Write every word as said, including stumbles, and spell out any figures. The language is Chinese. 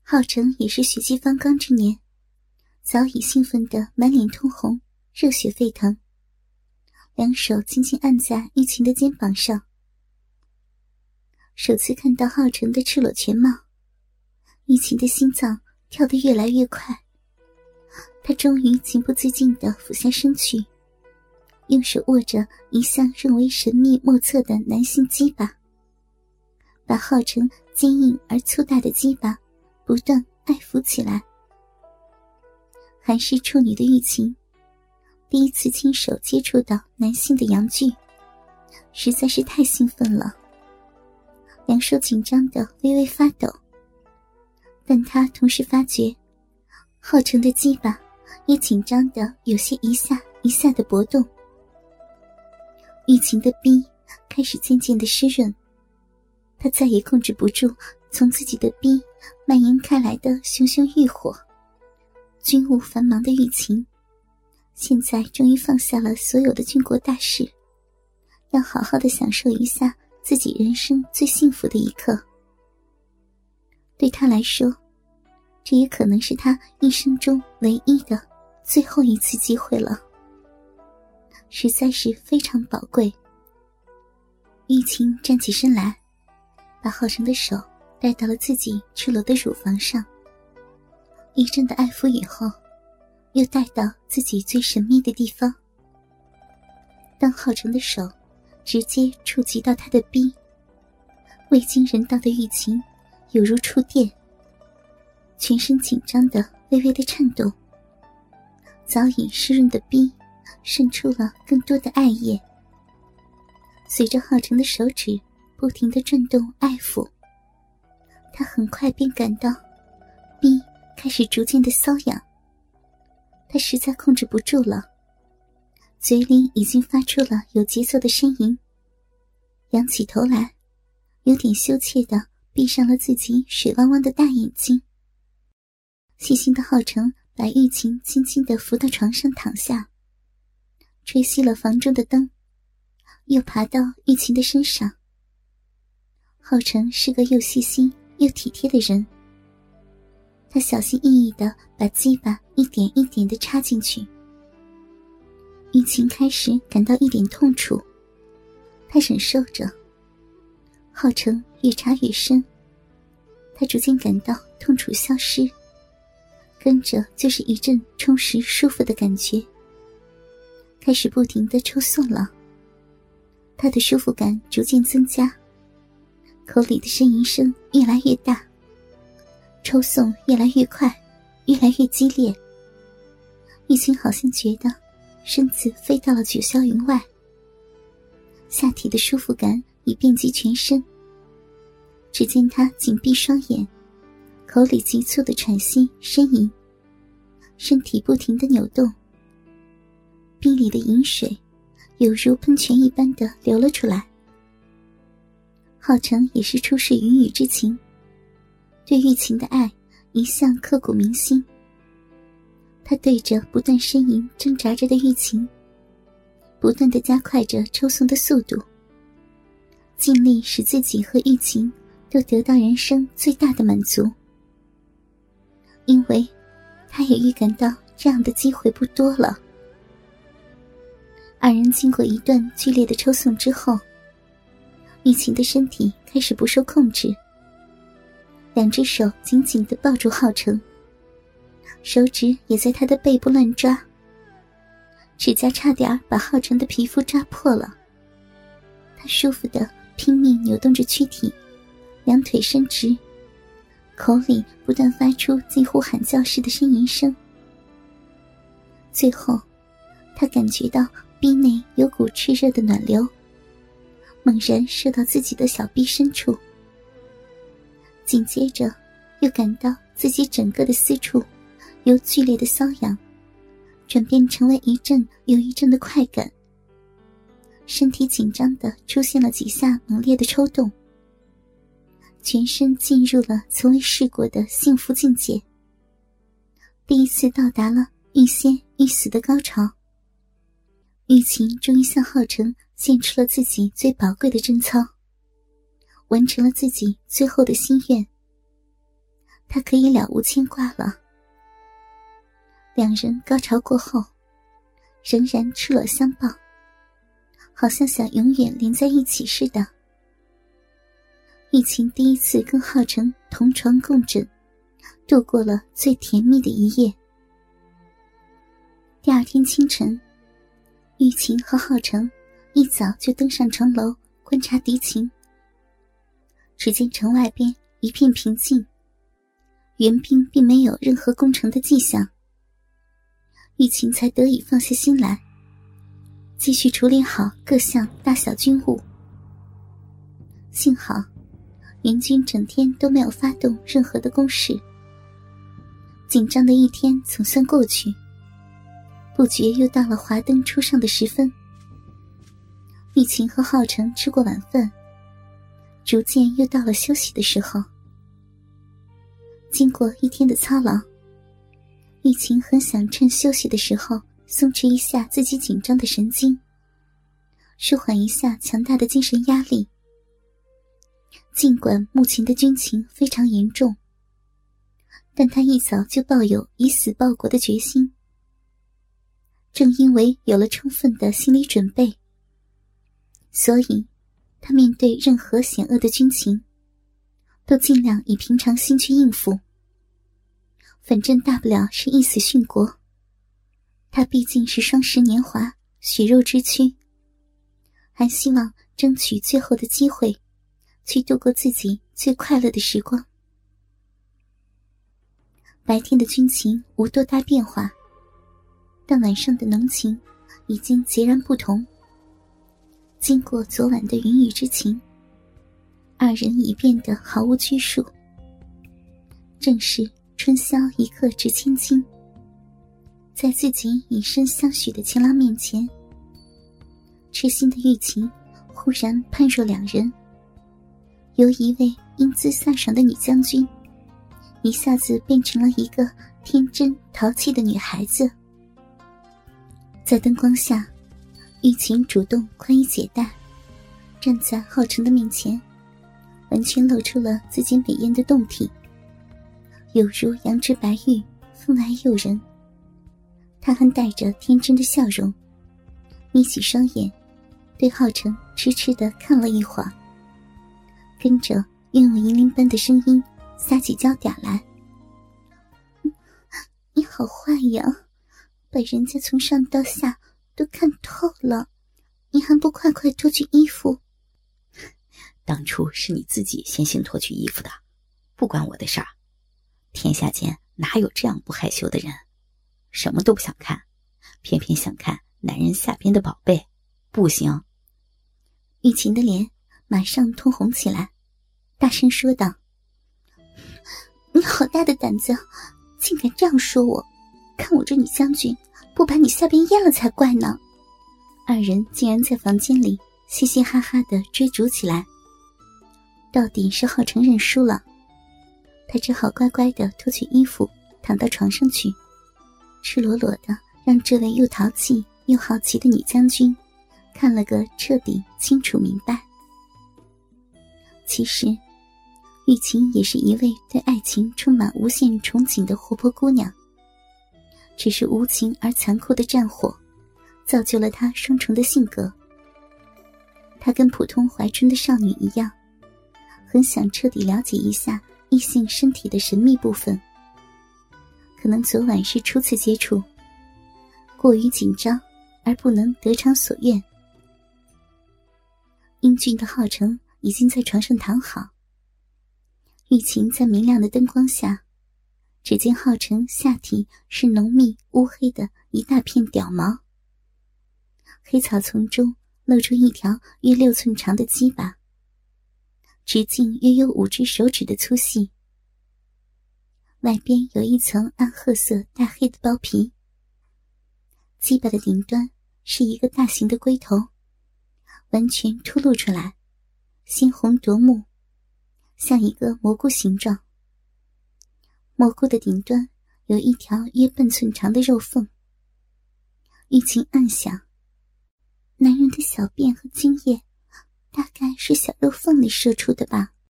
浩成也是血气方刚之年，早已兴奋得满脸通红，热血沸腾，两手轻轻按在玉琴的肩膀上。首次看到浩成的赤裸全貌，玉琴的心脏跳得越来越快，她终于情不自禁地俯下身去，用手握着一向认为神秘莫测的男性鸡巴，把浩成坚硬而粗大的鸡巴不断爱抚起来。还是处女的玉琴第一次亲手接触到男性的阳具，实在是太兴奋了，两手紧张的微微发抖。但她同时发觉浩成的鸡巴也紧张的有些一下一下的搏动，玉琴的逼开始渐渐的湿润，她再也控制不住从自己的逼蔓延开来的熊熊欲火。军务繁忙的玉琴现在终于放下了所有的军国大事，要好好的享受一下自己人生最幸福的一刻。对她来说，这也可能是她一生中唯一的最后一次机会了，实在是非常宝贵。玉琴站起身来，把浩成的手带到了自己赤裸的乳房上，一阵的爱抚以后，又带到自己最神秘的地方。当浩成的手直接触及到他的逼，未经人道的玉琴犹如触电，全身紧张的微微的颤动，早已湿润的逼渗出了更多的爱液。随着浩成的手指不停地转动爱抚，他很快便感到逼开始逐渐的瘙痒，他实在控制不住了，嘴里已经发出了有节奏的呻吟，仰起头来，有点羞怯地闭上了自己水汪汪的大眼睛。细心的浩成把玉琴轻轻地扶到床上躺下，吹熄了房中的灯，又爬到玉琴的身上。浩成是个又细心又体贴的人，他小心翼翼地把鸡巴一点一点地插进去。玉琴开始感到一点痛楚，她忍受着。浩成越插越深，她逐渐感到痛楚消失，跟着就是一阵充实舒服的感觉，开始不停地抽送了。她的舒服感逐渐增加，口里的呻吟声越来越大，抽送越来越快，越来越激烈。玉琴好像觉得身子飞到了九霄云外，下体的舒服感已遍及全身。只见她紧闭双眼，口里急促的喘息呻吟，身体不停地扭动，逼里的饮水有如喷泉一般的流了出来。浩成也是出世云雨之情，对玉琴的爱一向刻骨铭心。他对着不断呻吟挣扎着的玉琴，不断地加快着抽送的速度，尽力使自己和玉琴都得到人生最大的满足。因为他也预感到这样的机会不多了。二人经过一段剧烈的抽送之后，玉琴的身体开始不受控制，两只手紧紧地抱住浩成，手指也在他的背部乱抓，指甲差点把浩成的皮肤抓破了。他舒服地拼命扭动着躯体，两腿伸直，口里不断发出近乎喊叫似的呻吟声。最后他感觉到逼内有股炽热的暖流猛然射到自己的小臂深处，紧接着又感到自己整个的私处由剧烈的瘙痒转变成为一阵又一阵的快感，身体紧张地出现了几下猛烈的抽动，全身进入了从未试过的幸福境界，第一次到达了欲仙欲死的高潮。玉琴终于向浩成献出了自己最宝贵的贞操，完成了自己最后的心愿。 他可以了无牵挂了。两人高潮过后，仍然赤裸相抱，好像想永远连在一起似的。玉琴第一次跟浩成同床共枕，度过了最甜蜜的一夜。第二天清晨，玉琴和浩成一早就登上城楼观察敌情。只见城外边一片平静，援兵并没有任何攻城的迹象。玉琴才得以放下心来，继续处理好各项大小军务。幸好援军整天都没有发动任何的攻势，紧张的一天总算过去，不觉又到了华灯初上的时分。玉琴和浩成吃过晚饭，逐渐又到了休息的时候。经过一天的操劳，玉琴很想趁休息的时候松弛一下自己紧张的神经，舒缓一下强大的精神压力。尽管目前的军情非常严重，但他一早就抱有以死报国的决心。正因为有了充分的心理准备，所以他面对任何险恶的军情，都尽量以平常心去应付。反正大不了是一死殉国，他毕竟是双十年华，血肉之躯，还希望争取最后的机会，去度过自己最快乐的时光。白天的军情无多大变化，但晚上的浓情已经截然不同。经过昨晚的云雨之情，二人已变得毫无拘束。正是春宵一刻值千金，在自己以身相许的情郎面前，痴心的玉琴忽然判若两人，由一位英姿飒爽的女将军，一下子变成了一个天真淘气的女孩子。在灯光下，玉琴主动宽衣解带，站在浩成的面前，完全露出了自己美艳的胴体，有如羊脂白玉，分外诱人。她还带着天真的笑容，眯起双眼，对浩成痴痴地看了一会儿，跟着用银铃般的声音撒起娇嗲来：你好坏呀，把人家从上到下都看透了，你还不快快脱去衣服？ 当初是你自己先行脱去衣服的，不关我的事儿。天下间哪有这样不害羞的人，什么都不想看，偏偏想看男人下边的宝贝，不行。 玉琴的脸马上通红起来，大声说道：你好大的胆子，竟敢这样说我，看我这女将军不把你下边淹了才怪呢。二人竟然在房间里嘻嘻哈哈地追逐起来。到底是浩成认输了，他只好乖乖地脱去衣服躺到床上去，赤裸裸地让这位又淘气又好奇的女将军看了个彻底清楚明白。其实玉琴也是一位对爱情充满无限憧憬的活泼姑娘，只是无情而残酷的战火造就了她双重的性格。她跟普通怀春的少女一样，很想彻底了解一下异性身体的神秘部分。可能昨晚是初次接触，过于紧张而不能得偿所愿。英俊的浩成已经在床上躺好，玉琴在明亮的灯光下，只见浩成下体是浓密乌黑的一大片屌毛，黑草丛中露出一条约六寸长的鸡巴，直径约有五只手指的粗细，外边有一层暗褐色带黑的包皮。鸡巴的顶端是一个大型的龟头，完全凸露出来，鲜红夺目，像一个蘑菇形状。蘑菇的顶端有一条约半寸长的肉缝。玉琴暗想，男人的小便和精液大概是小肉缝里射出的吧。